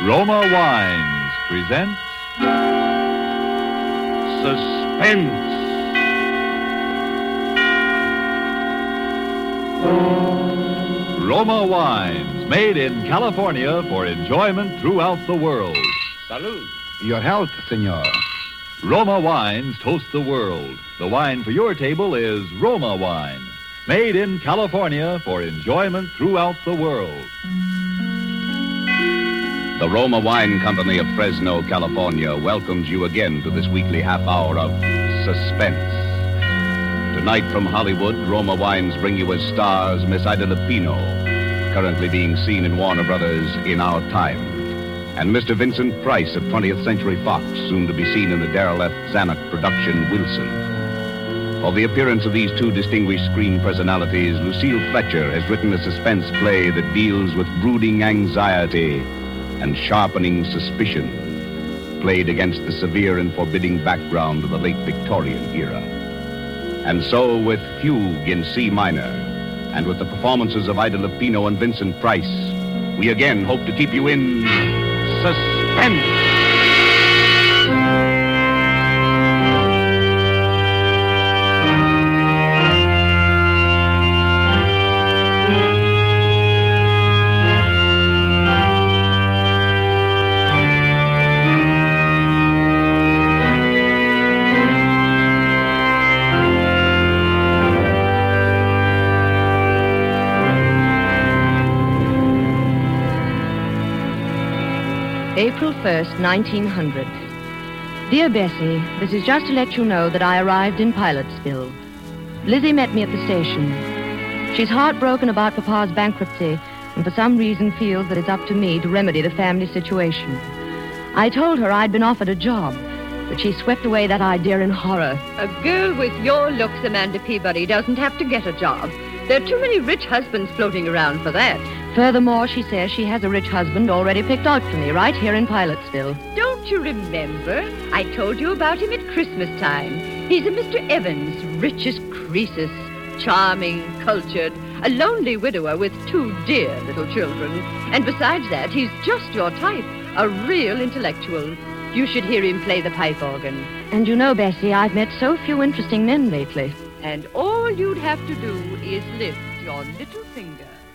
Roma Wines presents Suspense. Roma Wines, made in California for enjoyment throughout the world. Salud. Your health, senor. Roma Wines toast the world. The wine for your table is Roma Wine, made in California for enjoyment throughout the world. The Roma Wine Company of Fresno, California welcomes you again to this weekly half hour of Suspense. Tonight from Hollywood, Roma Wines bring you as stars Miss Ida Lupino, currently being seen in Warner Brothers' In Our Time, and Mr. Vincent Price of 20th Century Fox, soon to be seen in the Darryl F. Zanuck production Wilson. For the appearance of these two distinguished screen personalities, Lucille Fletcher has written a suspense play that deals with brooding anxiety and sharpening suspicion, played against the severe and forbidding background of the late Victorian era. And so, with Fugue in C minor, and with the performances of Ida Lupino and Vincent Price, we again hope to keep you in suspense. April 1st, 1900. Dear Bessie, this is just to let you know that I arrived in Pilotsville. Lizzie met me at the station. She's heartbroken about Papa's bankruptcy and for some reason feels that it's up to me to remedy the family situation. I told her I'd been offered a job, but she swept away that idea in horror. A girl with your looks, Amanda Peabody, doesn't have to get a job. There are too many rich husbands floating around for that. Furthermore, she says she has a rich husband already picked out for me right here in Pilotsville. Don't you remember? I told you about him at Christmas time. He's a Mr. Evans, rich as Croesus, charming, cultured, a lonely widower with two dear little children. And besides that, he's just your type, a real intellectual. You should hear him play the pipe organ. And you know, Bessie, I've met so few interesting men lately. And all you'd have to do is lift your little finger.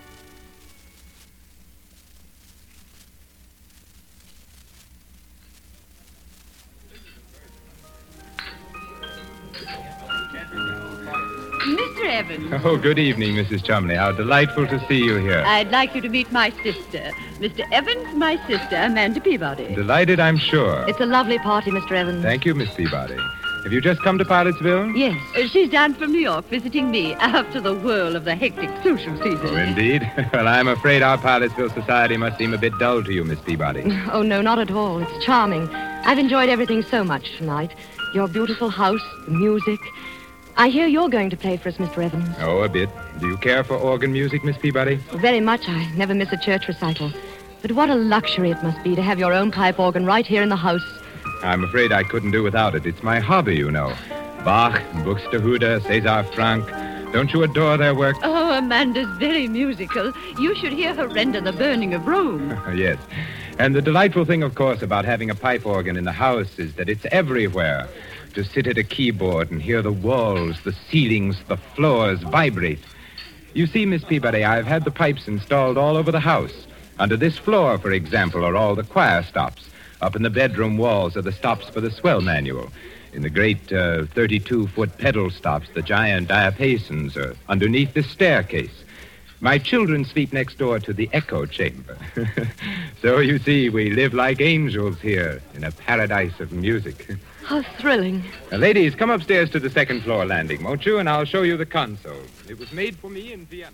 Mr. Evans. Oh, good evening, Mrs. Chumley. How delightful to see you here. I'd like you to meet my sister. Mr. Evans, my sister, Amanda Peabody. Delighted, I'm sure. It's a lovely party, Mr. Evans. Thank you, Miss Peabody. Have you just come to Pilotsville? Yes. She's down from New York visiting me after the whirl of the hectic social season. Oh, indeed? Well, I'm afraid our Pilotsville society must seem a bit dull to you, Miss Peabody. Oh, no, not at all. It's charming. I've enjoyed everything so much tonight. Your beautiful house, the music. I hear you're going to play for us, Mr. Evans. Oh, a bit. Do you care for organ music, Miss Peabody? Very much. I never miss a church recital. But what a luxury it must be to have your own pipe organ right here in the house. I'm afraid I couldn't do without it. It's my hobby, you know. Bach, Buxtehude, César Franck. Don't you adore their work? Oh, Amanda's very musical. You should hear her render The Burning of Rome. Yes. And the delightful thing, of course, about having a pipe organ in the house is that it's everywhere. To sit at a keyboard and hear the walls, the ceilings, the floors vibrate. You see, Miss Peabody, I've had the pipes installed all over the house. Under this floor, for example, are all the choir stops. Up in the bedroom walls are the stops for the swell manual. In the great 32-foot pedal stops, the giant diapasons are underneath the staircase. My children sleep next door to the echo chamber. So, you see, we live like angels here in a paradise of music. How thrilling. Now, ladies, come upstairs to the second floor landing, won't you? And I'll show you the console. It was made for me in Vienna.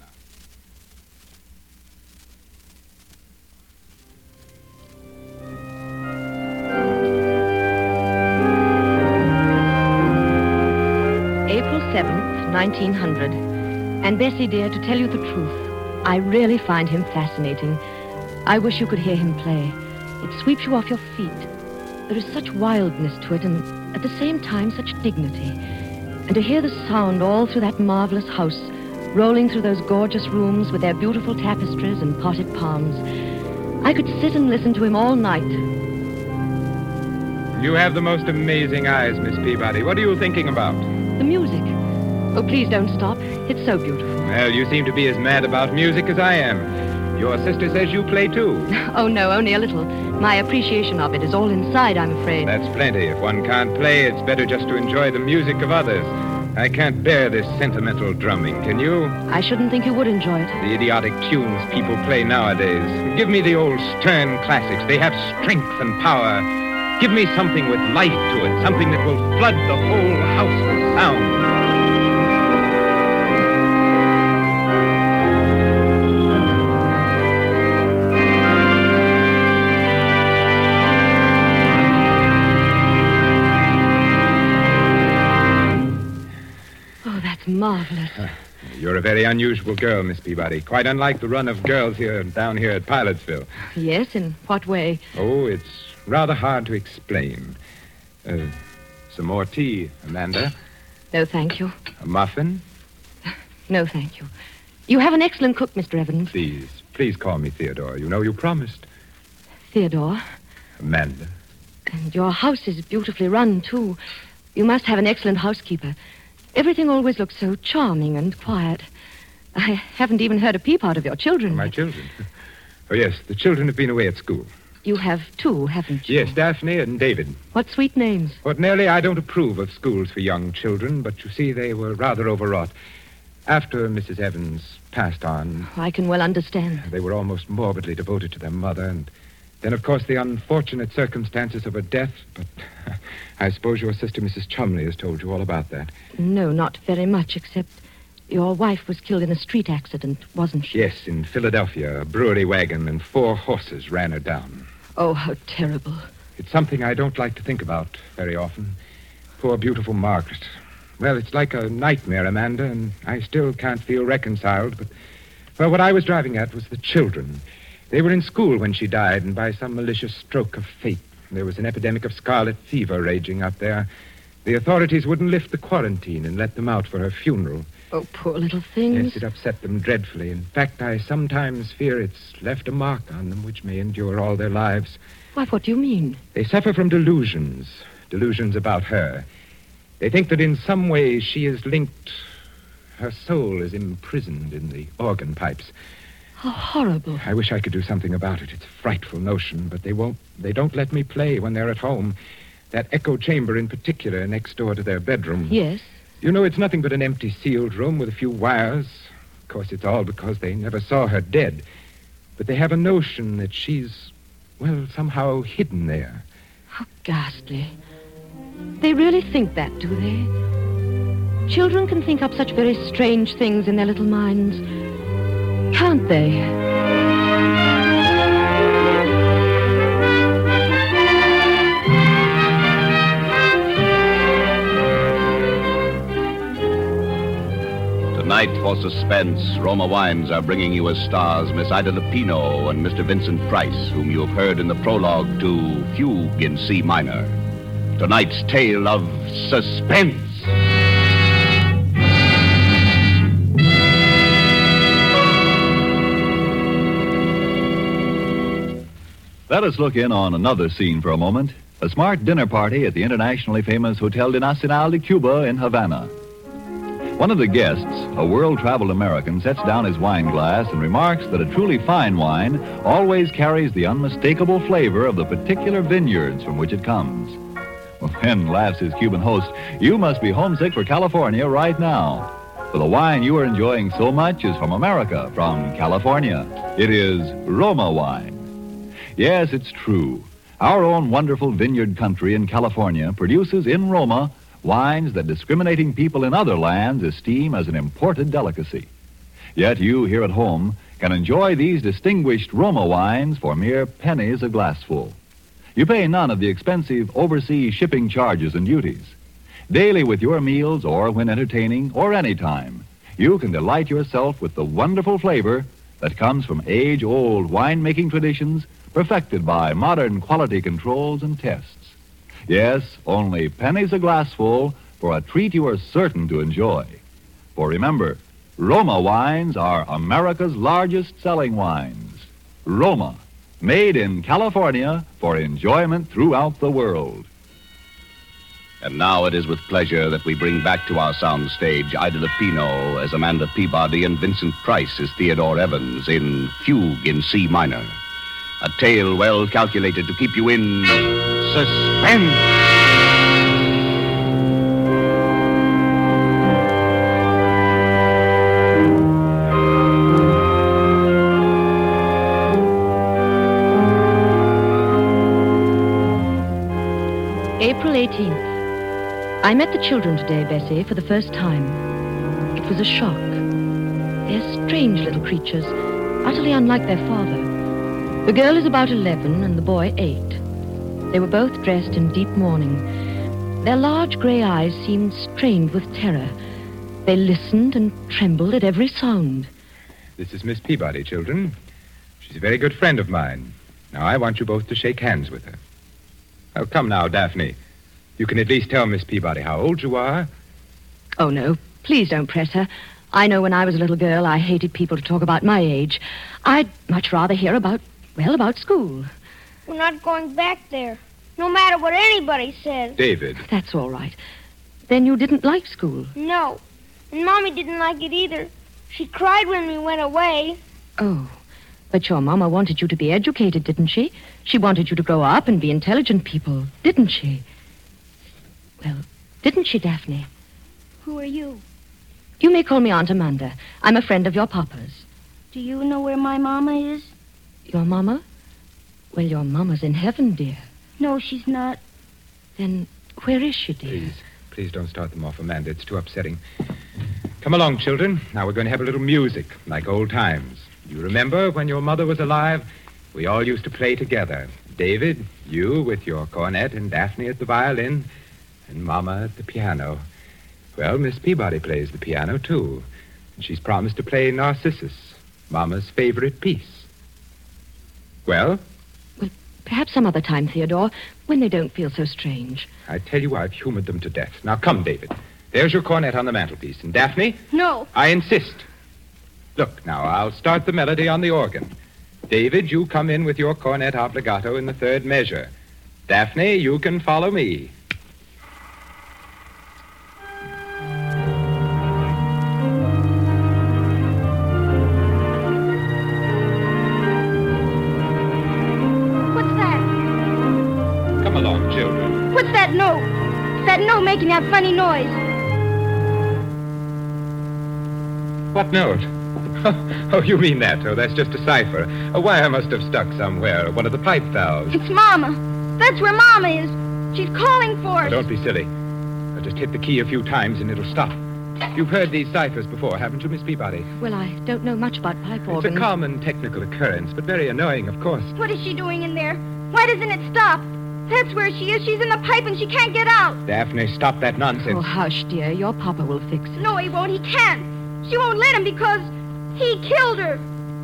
April 7th, 1900. And Bessie, dear, to tell you the truth, I really find him fascinating. I wish you could hear him play. It sweeps you off your feet. There is such wildness to it, and at the same time such dignity. And to hear the sound all through that marvelous house, rolling through those gorgeous rooms with their beautiful tapestries and potted palms. I could sit and listen to him all night. You have the most amazing eyes, Miss Peabody. What are you thinking about? The music. Oh, please don't stop. It's so beautiful. Well, you seem to be as mad about music as I am. Your sister says you play too. Oh, no, only a little. My appreciation of it is all inside, I'm afraid. That's plenty. If one can't play, it's better just to enjoy the music of others. I can't bear this sentimental drumming, can you? I shouldn't think you would enjoy it. The idiotic tunes people play nowadays. Give me the old stern classics. They have strength and power. Give me something with life to it, something that will flood the whole house with sound. Marvelous. You're a very unusual girl, Miss Peabody. Quite unlike the run of girls down here at Pilotsville. Yes, in what way? Oh, it's rather hard to explain. Some more tea, Amanda? No, thank you. A muffin? No, thank you. You have an excellent cook, Mr. Evans. Please call me Theodore. You know you promised. Theodore. Amanda. And your house is beautifully run, too. You must have an excellent housekeeper. Everything always looks so charming and quiet. I haven't even heard a peep out of your children. My children? Oh, yes, the children have been away at school. You have two, haven't you? Yes, Daphne and David. What sweet names. Ordinarily, I don't approve of schools for young children, but you see, they were rather overwrought. After Mrs. Evans passed on... I can well understand. They were almost morbidly devoted to their mother, and then, of course, the unfortunate circumstances of her death, but I suppose your sister, Mrs. Chumley, has told you all about that. No, not very much, except your wife was killed in a street accident, wasn't she? Yes, in Philadelphia. A brewery wagon and 4 horses ran her down. Oh, how terrible. It's something I don't like to think about very often. Poor, beautiful Margaret. Well, it's like a nightmare, Amanda, and I still can't feel reconciled, but... Well, what I was driving at was the children. They were in school when she died, and by some malicious stroke of fate, there was an epidemic of scarlet fever raging up there. The authorities wouldn't lift the quarantine and let them out for her funeral. Oh, poor little things. Yes, it upset them dreadfully. In fact, I sometimes fear it's left a mark on them which may endure all their lives. Why, what do you mean? They suffer from delusions about her. They think that in some way she is linked... Her soul is imprisoned in the organ pipes. How horrible. I wish I could do something about it. It's a frightful notion, but they won't. They don't let me play when they're at home. That echo chamber in particular, next door to their bedroom. Yes? You know, it's nothing but an empty sealed room with a few wires. Of course, it's all because they never saw her dead. But they have a notion that she's, well, somehow hidden there. How ghastly. They really think that, do they? Children can think up such very strange things in their little minds. Can't they? Tonight, for suspense, Roma Wines are bringing you as stars Miss Ida Lupino and Mr. Vincent Price, whom you have heard in the prologue to Fugue in C minor. Tonight's tale of suspense. Let us look in on another scene for a moment. A smart dinner party at the internationally famous Hotel de Nacional de Cuba in Havana. One of the guests, a world-traveled American, sets down his wine glass and remarks that a truly fine wine always carries the unmistakable flavor of the particular vineyards from which it comes. Well, then, laughs his Cuban host, you must be homesick for California right now. For the wine you are enjoying so much is from America, from California. It is Roma wine. Yes, it's true. Our own wonderful vineyard country in California produces in Roma wines that discriminating people in other lands esteem as an imported delicacy. Yet you here at home can enjoy these distinguished Roma wines for mere pennies a glassful. You pay none of the expensive overseas shipping charges and duties. Daily with your meals or when entertaining or any time, you can delight yourself with the wonderful flavor that comes from age-old wine-making traditions perfected by modern quality controls and tests. Yes, only pennies a glassful for a treat you are certain to enjoy. For remember, Roma wines are America's largest selling wines. Roma, made in California for enjoyment throughout the world. And now it is with pleasure that we bring back to our sound stage Ida Lupino as Amanda Peabody and Vincent Price as Theodore Evans in Fugue in C minor. A tale well calculated to keep you in suspense. April 18th. I met the children today, Bessie, for the first time. It was a shock. They're strange little creatures, utterly unlike their father. The girl is about 11 and the boy 8. They were both dressed in deep mourning. Their large grey eyes seemed strained with terror. They listened and trembled at every sound. This is Miss Peabody, children. She's a very good friend of mine. Now, I want you both to shake hands with her. Oh, come now, Daphne. You can at least tell Miss Peabody how old you are. Oh, no, please don't press her. I know when I was a little girl, I hated people to talk about my age. I'd much rather hear about school. We're not going back there, no matter what anybody says. David. That's all right. Then you didn't like school? No, and Mommy didn't like it either. She cried when we went away. Oh, but your Mama wanted you to be educated, didn't she? She wanted you to grow up and be intelligent people, didn't she? Well, didn't she, Daphne? Who are you? You may call me Aunt Amanda. I'm a friend of your Papa's. Do you know where my Mama is? Your Mama? Well, your Mama's in heaven, dear. No, she's not. Then where is she, dear? Please don't start them off, Amanda. It's too upsetting. Come along, children. Now we're going to have a little music, like old times. You remember when your mother was alive? We all used to play together. David, you with your cornet, and Daphne at the violin, and Mama at the piano. Well, Miss Peabody plays the piano, too. And she's promised to play Narcissus, Mama's favorite piece. Well? Well, perhaps some other time, Theodore, when they don't feel so strange. I tell you, I've humored them to death. Now, come, David. There's your cornet on the mantelpiece. And Daphne? No. I insist. Look, now, I'll start the melody on the organ. David, you come in with your cornet obbligato in the third measure. Daphne, you can follow me. What's that? Come along, children. What's that note? It's that note making that funny noise. What note? Oh, you mean that? Oh, that's just a cipher. A wire must have stuck somewhere. One of the pipe valves. It's Mama. That's where Mama is. She's calling for us. Now, don't be silly. I'll just hit the key a few times and it'll stop. You've heard these ciphers before, haven't you, Miss Peabody? Well, I don't know much about pipe organs. It's a common technical occurrence, but very annoying, of course. What is she doing in there? Why doesn't it stop? That's where she is. She's in the pipe and she can't get out. Daphne, stop that nonsense. Oh, hush, dear. Your Papa will fix it. No, he won't. He can't. She won't let him because he killed her.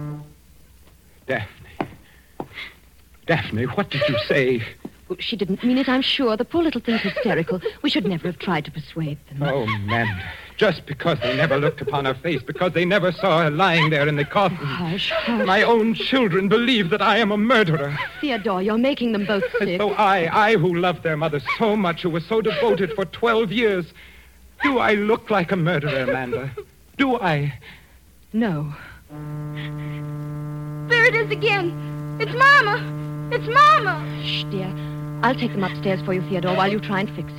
Daphne, what did you say? Oh, she didn't mean it, I'm sure. The poor little thing's hysterical. We should never have tried to persuade them. Oh, Amanda. Just because they never looked upon her face, because they never saw her lying there in the coffin. Hush, hush. My own children believe that I am a murderer. Theodore, you're making them both sick. As though I who loved their mother so much, who was so devoted for 12 years. Do I look like a murderer, Amanda? Do I? No. There it is again. It's Mama. It's Mama. Shh, dear. I'll take them upstairs for you, Theodore, while you try and fix it.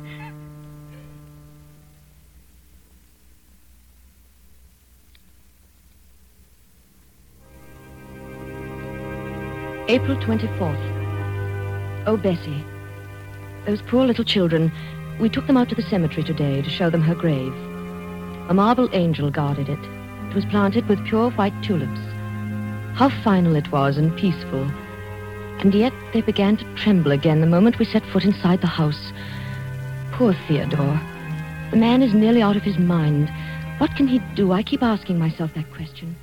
April 24th. Oh, Bessie. Those poor little children. We took them out to the cemetery today to show them her grave. A marble angel guarded it. It was planted with pure white tulips. How final it was and peaceful. And yet they began to tremble again the moment we set foot inside the house. Poor Theodore. The man is nearly out of his mind. What can he do? I keep asking myself that question.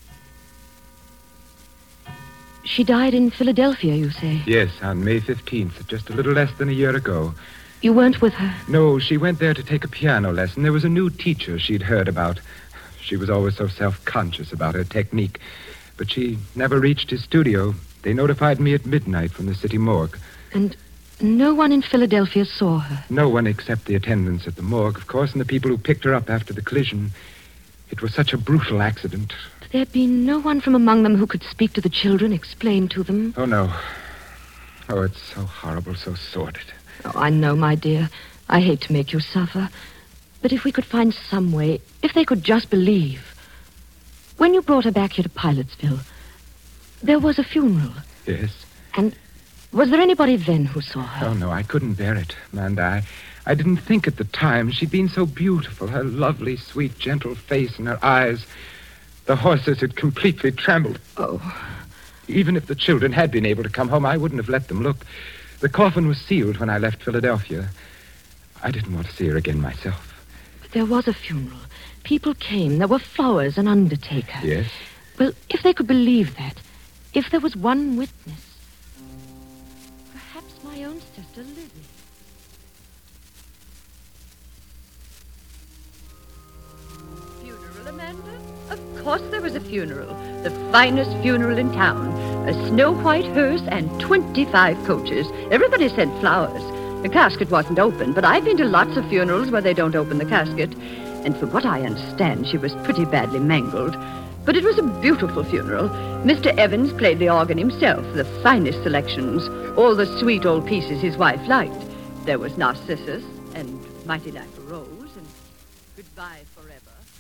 She died in Philadelphia, you say? Yes, on May 15th, just a little less than a year ago. You weren't with her? No, she went there to take a piano lesson. There was a new teacher she'd heard about. She was always so self-conscious about her technique. But she never reached his studio. They notified me at midnight from the city morgue. And no one in Philadelphia saw her? No one except the attendants at the morgue, of course, and the people who picked her up after the collision. It was such a brutal accident. There'd been no one from among them who could speak to the children, explain to them? Oh, no. Oh, it's so horrible, so sordid. Oh, I know, my dear. I hate to make you suffer. But if we could find some way, if they could just believe. When you brought her back here to Pilotsville, there was a funeral. Yes? And was there anybody then who saw her? Oh, no, I couldn't bear it, Amanda. I didn't think at the time. She'd been so beautiful. Her lovely, sweet, gentle face and her eyes. The horses had completely trembled. Oh. Even if the children had been able to come home, I wouldn't have let them look. The coffin was sealed when I left Philadelphia. I didn't want to see her again myself. But there was a funeral. People came. There were flowers, an undertaker. Yes? Well, if they could believe that, if there was one witness, perhaps my own sister, Lizzie. Funeral, Amanda? Of course there was a funeral. The finest funeral in town. A snow-white hearse and 25 coaches. Everybody sent flowers. The casket wasn't open, but I've been to lots of funerals where they don't open the casket. And from what I understand, she was pretty badly mangled. But it was a beautiful funeral. Mr. Evans played the organ himself, the finest selections, all the sweet old pieces his wife liked. There was Narcissus and Mighty Like a Rose and Goodbye Forever.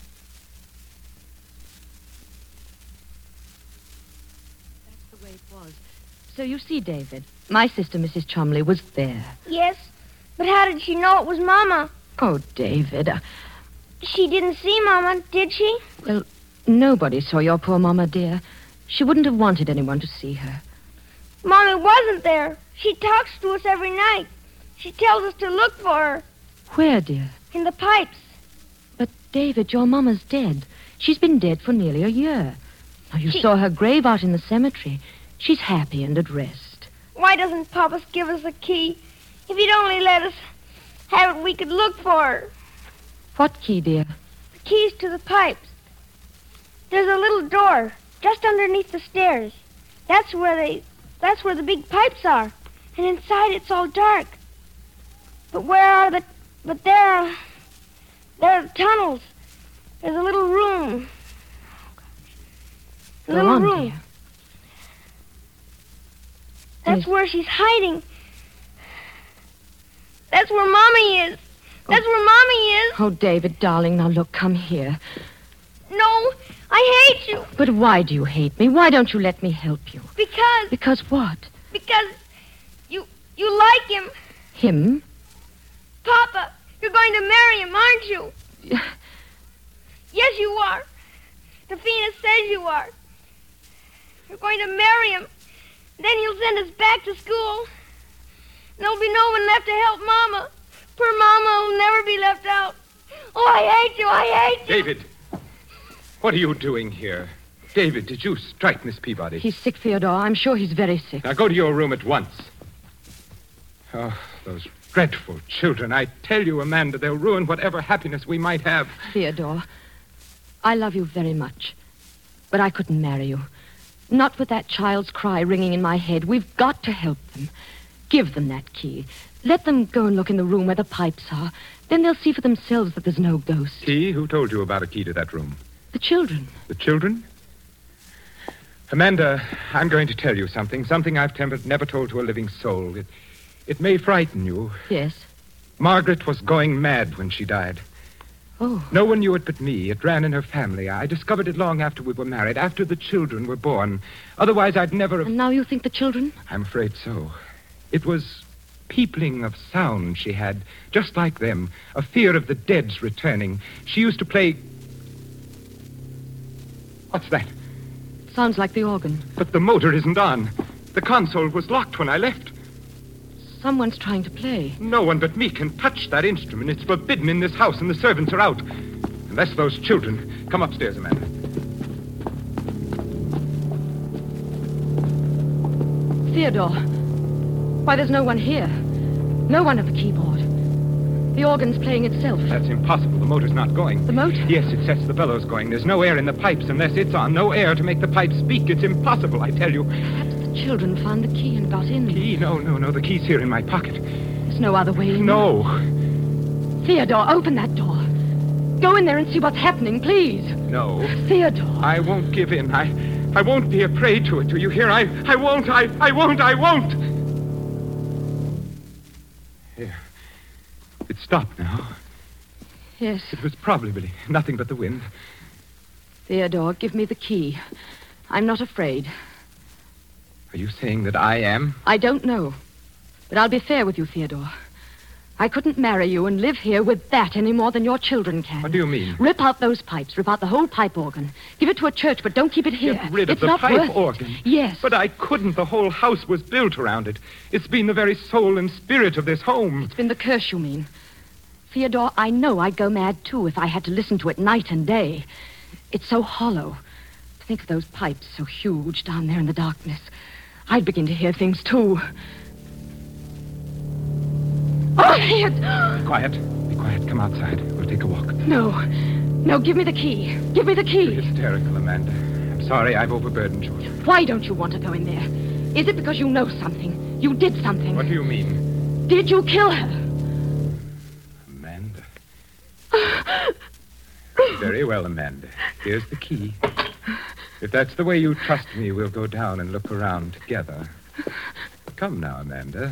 That's the way it was. So you see, David, my sister, Mrs. Chumley, was there. Yes, but how did she know it was Mama? Oh, David. She didn't see Mama, did she? Well, nobody saw your poor Mama, dear. She wouldn't have wanted anyone to see her. Mommy wasn't there. She talks to us every night. She tells us to look for her. Where, dear? In the pipes. But, David, your Mama's dead. She's been dead for nearly a year. Now, you saw her grave out in the cemetery. She's happy and at rest. Why doesn't Papa give us a key? If he'd only let us have it, we could look for her. What key, dear? The keys to the pipes. There's a little door just underneath the stairs. That's where the big pipes are. And inside it's all dark. But there are the tunnels. There's a little room. Go on, dear. That's where she's hiding. That's where Mommy is. That's where Mommy is. Oh, David, darling, now look, come here. No, I hate you. But why do you hate me? Why don't you let me help you? Because Because what? you like him. Him? Papa, you're going to marry him, aren't you? Yes, you are. Tafina says you are. You're going to marry him. Then he'll send us back to school. There'll be no one left to help Mama. Poor Mama will never be left out. Oh, I hate you. I hate you. David, what are you doing here? David, did you strike Miss Peabody? He's sick, Theodore. I'm sure he's very sick. Now go to your room at once. Oh, those dreadful children. I tell you, Amanda, they'll ruin whatever happiness we might have. Theodore, I love you very much. But I couldn't marry you. Not with that child's cry ringing in my head. We've got to help them. Give them that key. Let them go and look in the room where the pipes are. Then they'll see for themselves that there's no ghost. Key? Who told you about a key to that room? The children. The children? Amanda, I'm going to tell you something I've never told to a living soul. It may frighten you. Yes. Margaret was going mad when she died. Oh. No one knew it but me. It ran in her family. I discovered it long after we were married, after the children were born. Otherwise, I'd never have... And now you think the children? I'm afraid so. It was peopling of sound she had, just like them, a fear of the dead's returning. She used to play... What's that? Sounds like the organ. But the motor isn't on. The console was locked when I left. Someone's trying to play. No one but me can touch that instrument. It's forbidden in this house, and the servants are out. Unless those children... Come upstairs, Amanda. Theodore. Why, there's no one here. No one at the keyboard. The organ's playing itself. That's impossible. The motor's not going. The motor? Yes, it sets the bellows going. There's no air in the pipes unless it's on. No air to make the pipes speak. It's impossible, I tell you. Perhaps the children found the key and got in. Key? No. The key's here in my pocket. There's no other way in. No. Theodore, open that door. Go in there and see what's happening, please. No. Theodore. I won't give in. I won't be a prey to it. Do you hear? I won't. I won't. Here. It's stopped now. Yes. It was probably nothing but the wind. Theodore, give me the key. I'm not afraid. Are you saying that I am? I don't know. But I'll be fair with you, Theodore. I couldn't marry you and live here with that any more than your children can. What do you mean? Rip out those pipes. Rip out the whole pipe organ. Give it to a church, but don't keep it here. Get rid of it's the not pipe worth it. organ? Yes. But I couldn't. The whole house was built around it. It's been the very soul and spirit of this home. It's been the curse, you mean. Theodore, I know I'd go mad, too, if I had to listen to it night and day. It's so hollow. Think of those pipes so huge down there in the darkness. I'd begin to hear things, too. Oh, here! Be quiet. Come outside. We'll take a walk. No, give me the key. Give me the You're key. hysterical, Amanda. I'm sorry I've overburdened you. Why don't you want to go in there? Is it because you know something? You did something? What do you mean? Did you kill her? Amanda. Very well, Amanda. Here's the key. If that's the way you trust me, we'll go down and look around together. Come now, Amanda.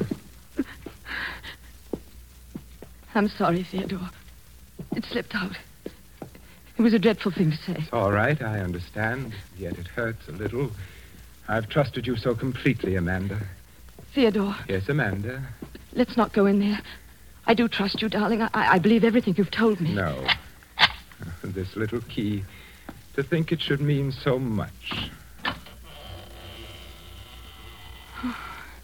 I'm sorry, Theodore. It slipped out. It was a dreadful thing to say. It's all right, I understand. Yet it hurts a little. I've trusted you so completely, Amanda. Theodore. Yes, Amanda? Let's not go in there. I do trust you, darling. I believe everything you've told me. No. This little key. To think it should mean so much. How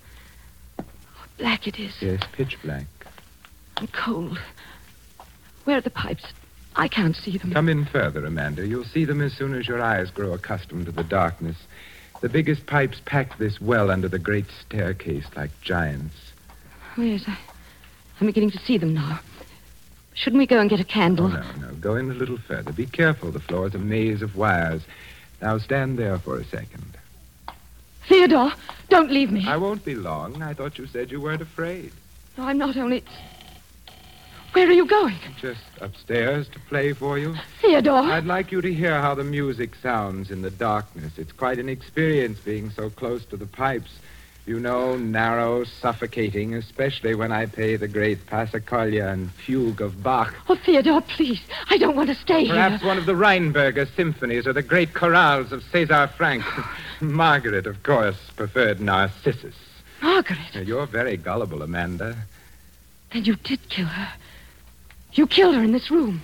black it is. Yes, pitch black. And cold. Where are the pipes? I can't see them. Come in further, Amanda. You'll see them as soon as your eyes grow accustomed to the darkness. The biggest pipes packed this well under the great staircase like giants. Oh, yes, I'm beginning to see them now. Shouldn't we go and get a candle? Oh, no. Go in a little further. Be careful. The floor's a maze of wires. Now stand there for a second. Theodore, don't leave me. I won't be long. I thought you said you weren't afraid. No, I'm not only... Where are you going? Just upstairs to play for you. Theodore. I'd like you to hear how the music sounds in the darkness. It's quite an experience being so close to the pipes. You know, narrow, suffocating, especially when I play the great Passacaglia and Fugue of Bach. Oh, Theodore, please. I don't want to stay Perhaps here. one of the Rheinberger symphonies or the great chorales of César Franck. Margaret, of course, preferred Narcissus. Margaret. You're very gullible, Amanda. Then you did kill her. You killed her in this room.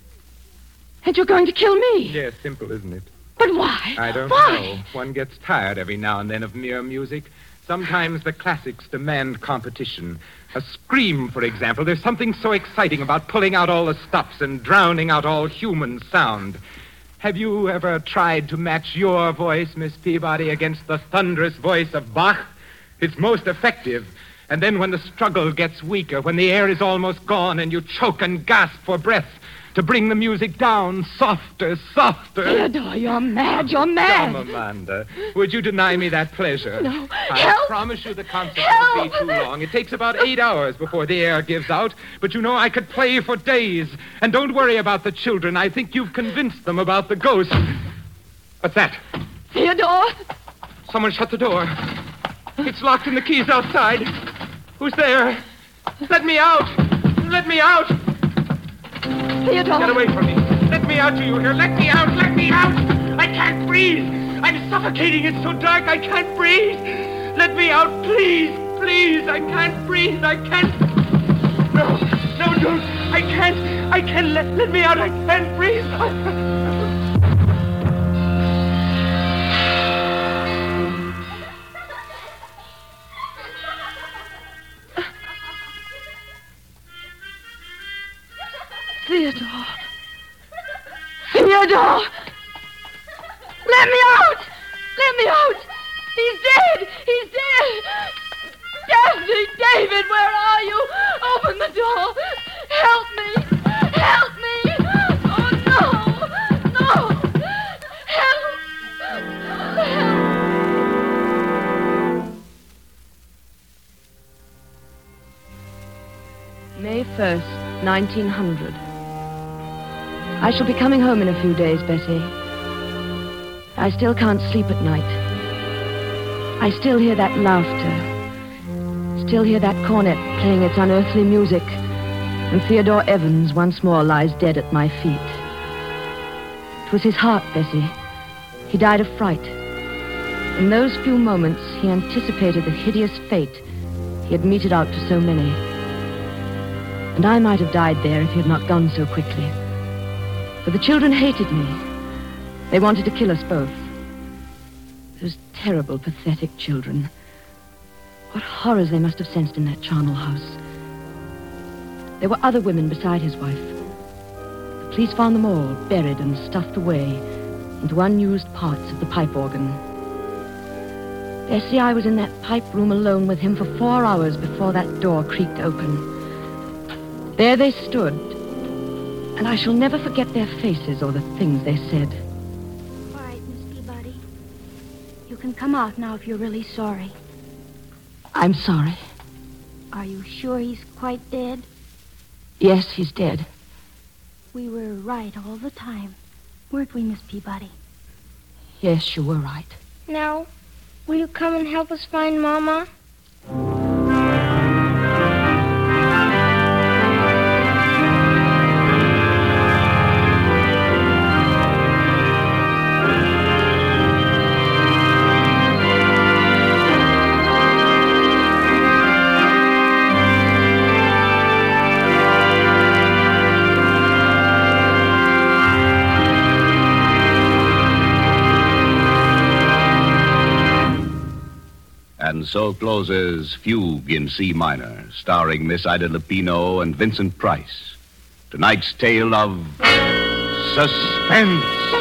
And you're going to kill me. Yes, simple, isn't it? But why? I don't Why? know. One gets tired every now and then of mere music. Sometimes the classics demand competition. A scream, for example. There's something so exciting about pulling out all the stops and drowning out all human sound. Have you ever tried to match your voice, Miss Peabody, against the thunderous voice of Bach? It's most effective. And then when the struggle gets weaker, when the air is almost gone and you choke and gasp for breath, to bring the music down softer. Theodore, you're mad. You're mad. Come, Amanda. Would you deny me that pleasure? No. I Help! promise you the concert Help! won't be too long. It takes about 8 hours before the air gives out. But you know, I could play for days. And don't worry about the children. I think you've convinced them about the ghost. What's that? Theodore. Someone shut the door. It's locked and the key's outside. Who's there? Let me out! Let me out! Theodore. Get away from me. Let me out, do you hear? Let me out! Let me out! I can't breathe! I'm suffocating. It's so dark I can't breathe. Let me out, please! Please! I can't breathe. I can't... No, don't. I can't. Let me out. I can't breathe. Theodore. Theodore! Let me out! Let me out! He's dead! He's dead! Daphne, David, where are you? Open the door! Help me! Help me! Oh, no! No! Help! Help! 1st, 1900. I shall be coming home in a few days, Bessie. I still can't sleep at night. I still hear that laughter. Still hear that cornet playing its unearthly music. And Theodore Evans once more lies dead at my feet. It was his heart, Bessie. He died of fright. In those few moments, he anticipated the hideous fate he had meted out to so many. And I might have died there if he had not gone so quickly. For the children hated me. They wanted to kill us both. Those terrible, pathetic children. What horrors they must have sensed in that charnel house. There were other women beside his wife. The police found them all buried and stuffed away into unused parts of the pipe organ. Bessie, I was in that pipe room alone with him for 4 hours before that door creaked open. There they stood, and I shall never forget their faces or the things they said. All right, Miss Peabody. You can come out now if you're really sorry. I'm sorry. Are you sure he's quite dead? Yes, he's dead. We were right all the time, weren't we, Miss Peabody? Yes, you were right. Now, will you come and help us find Mama? And so closes Fugue in C minor, starring Miss Ida Lupino and Vincent Price. Tonight's tale of Suspense.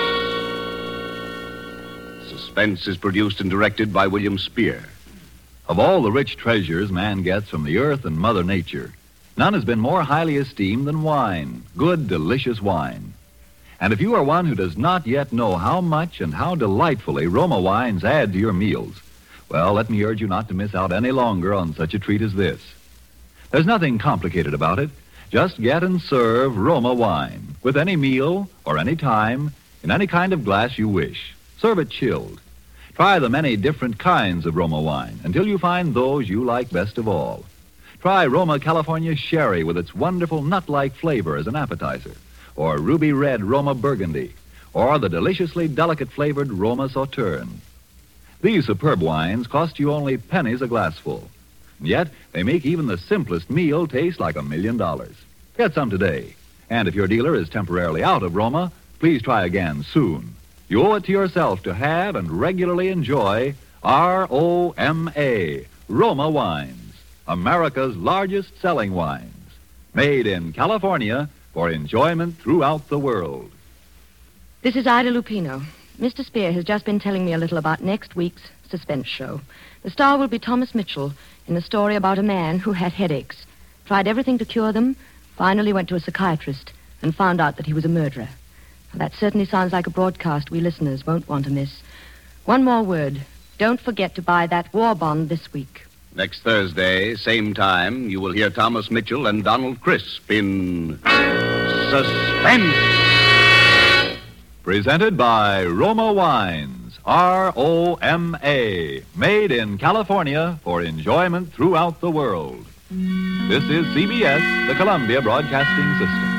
Suspense is produced and directed by William Spear. Of all the rich treasures man gets from the earth and Mother Nature, none has been more highly esteemed than wine, good, delicious wine. And if you are one who does not yet know how much and how delightfully Roma wines add to your meals, well, let me urge you not to miss out any longer on such a treat as this. There's nothing complicated about it. Just get and serve Roma wine with any meal or any time in any kind of glass you wish. Serve it chilled. Try the many different kinds of Roma wine until you find those you like best of all. Try Roma California Sherry with its wonderful nut-like flavor as an appetizer, or ruby red Roma Burgundy, or the deliciously delicate flavored Roma Sauterne. These superb wines cost you only pennies a glassful. And yet, they make even the simplest meal taste like $1 million. Get some today. And if your dealer is temporarily out of Roma, please try again soon. You owe it to yourself to have and regularly enjoy R-O-M-A, Roma Wines, America's largest selling wines. Made in California for enjoyment throughout the world. This is Ida Lupino. Mr. Spear has just been telling me a little about next week's suspense show. The star will be Thomas Mitchell in a story about a man who had headaches, tried everything to cure them, finally went to a psychiatrist, and found out that he was a murderer. Now, that certainly sounds like a broadcast we listeners won't want to miss. One more word. Don't forget to buy that war bond this week. Next Thursday, same time, you will hear Thomas Mitchell and Donald Crisp in Suspense. Presented by Roma Wines, R-O-M-A, made in California for enjoyment throughout the world. This is CBS, the Columbia Broadcasting System.